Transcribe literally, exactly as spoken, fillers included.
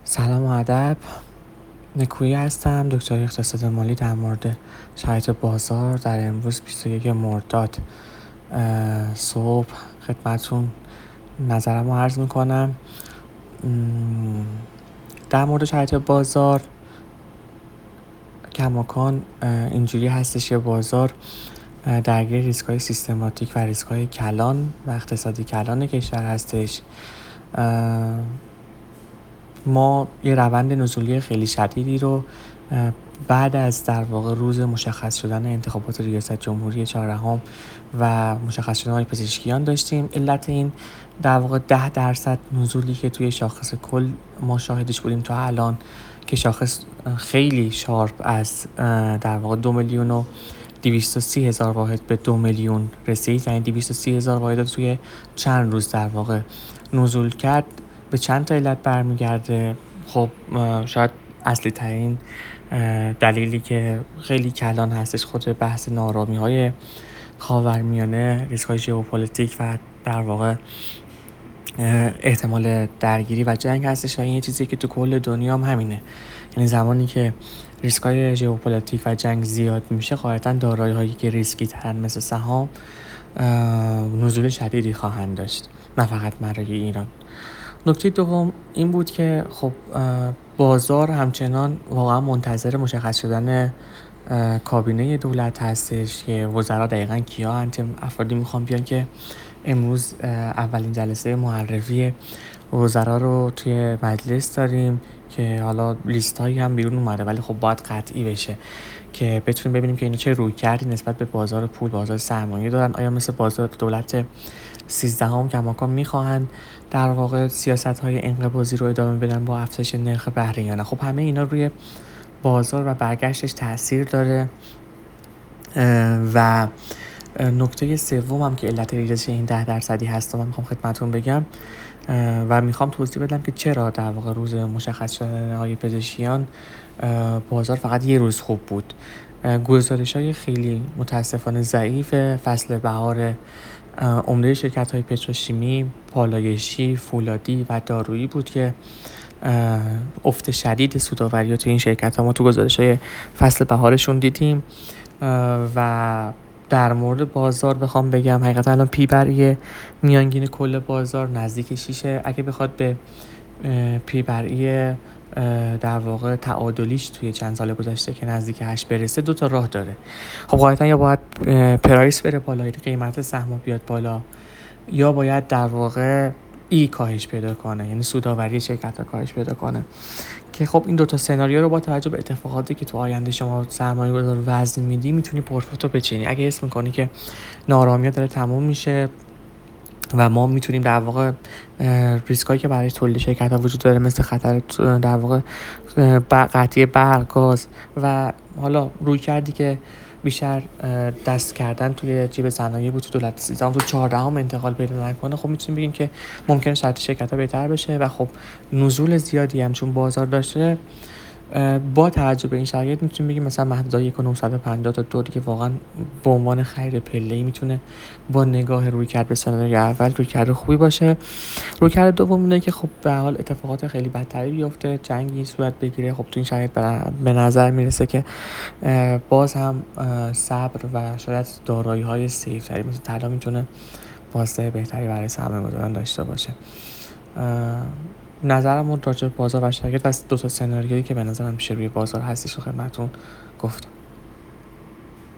سلام و ادب. نکویی هستم، دکتر اقتصاد مالی، در مورد شرایط بازار در امروز بیست و یک مرداد صبح خدمتتون نظرم رو عرض میکنم. در مورد شرایط بازار کماکان اینجوری هستش که بازار درگیر ریسک های سیستماتیک و ریسک های کلان و اقتصادی کلان کشور هستش. ما یه روند نزولی خیلی شدیدی رو بعد از در واقع روز مشخص شدن انتخابات ریاست جمهوری چهاردهم و مشخص شدن آقای پزشکیان داشتیم. علت این در واقع ده درصد نزولی که توی شاخص کل ما شاهدش بودیم تا الان، که شاخص خیلی شارپ از در واقع دو میلیون و دویست و سی هزار واحد به دو میلیون رسید، یعنی دویست و سی هزار واحد توی چند روز در واقع نزول کرد. به چند تا علت برمیگرده. خب شاید اصلی ترین دلیلی که خیلی کلان هستش خود بحث نارامی های خاورمیانه، ریسک های ژئوپلیتیک و در واقع احتمال درگیری و جنگ هستش و این یه چیزی که تو کل دنیا هم همینه. یعنی زمانی که ریسک های ژئوپلیتیک و جنگ زیاد میشه، غالباً دارایی هایی که ریسکی ترن مثل سهام نزول شدیدی خواهند داشت، نه فقط برای ایران. نکته دوم این بود که خب بازار همچنان واقعا منتظر مشخص شدن کابینه دولت هستش که وزرا دقیقاً کیا هستن. افرادی میخوان بیان که امروز اولین جلسه معرفی وزرا رو توی مجلس داریم که حالا لیست هایی هم بیرون اومده، ولی خب باید قطعی بشه که بتونیم ببینیم که اینا چه روی کردی نسبت به بازار پول، بازار سرمایه دارن. آیا مثل بازار دولت سیزدهم کماکان میخواهند در واقع سیاست های انقباضی رو ادامه بدن با افزایش نرخ بهره یا نه؟ خب همه اینا روی بازار و برگشتش تاثیر داره. و نکته سوم هم که علت ریزش این ده درصدی هست من میخوام خدمتتون بگم و میخوام توضیح بدم که چرا در واقع روز مشخص شدن آقای پزشکیان بازار فقط یه روز خوب بود. گزارش های خیلی متاسفانه ضعیف فصل بهار عمده شرکت های پتروشیمی، پالایشی، فولادی و دارویی بود که افت شدید سودآوری تو این شرکت ها ما تو گزارش های فصل بهارشون دیدیم. و در مورد بازار بخوام بگم، حقیقتا الان پی بر میانگین کل بازار نزدیک شیشه. اگه بخواد به پی بر در واقع تعادلیش توی چند سال گذشته که نزدیک هشت برسه، دو تا راه داره. خب غالبا یا باید پرایس بره بالا، قیمت سهم بیاد بالا، یا باید در واقع ای کاهش پیدا کنه، یعنی سودآوری شرکت ها کاهش پیدا کنه. که خب این دوتا سناریو رو با توجه به اتفاقاتی که تو آینده شما سرمایه گذار وزن میدی میتونی پورتفولیو بچینی. اگه اسم میکنی که نارامی‌ها داره تموم میشه و ما میتونیم در واقع ریسکایی که برای تولید شرکت ها وجود داره مثل خطر در واقع قطعی برق، گاز و حالا روی کردی که بیشتر دست کردن توی جیب صنایع بود تو دولت سیزدهم تو چهاردهم انتقال پیدا نکنه، خب میتونیم بگیم که ممکنه شرط شرکت ها بهتر بشه و خب نزول زیادی هم چون بازار داشته، با توجه به این شرایط میتونیم بگیم مثلا محدودای یک و نهصد و پنجاه تا دو که واقعا به عنوان خرید پله‌ای میتونه با نگاه روی کرد به سناریوی اول روی کرد خوبی باشه. روی کرد دوم اینه که خب به حال اتفاقات خیلی بدتری بیفته، جنگی صورت بگیره. خب تو این شرایط به نظر میرسه که باز هم صبر و شاید دارایی های سیف تری مثل طلا میتونه واسطه بهتری برای سرمایه گذاران داشته باشه. نظرم راجع به بازار و شرکت و دو تا سناریویی که به نظرم میشه روی بازار هستش رو خدمتتون گفتم.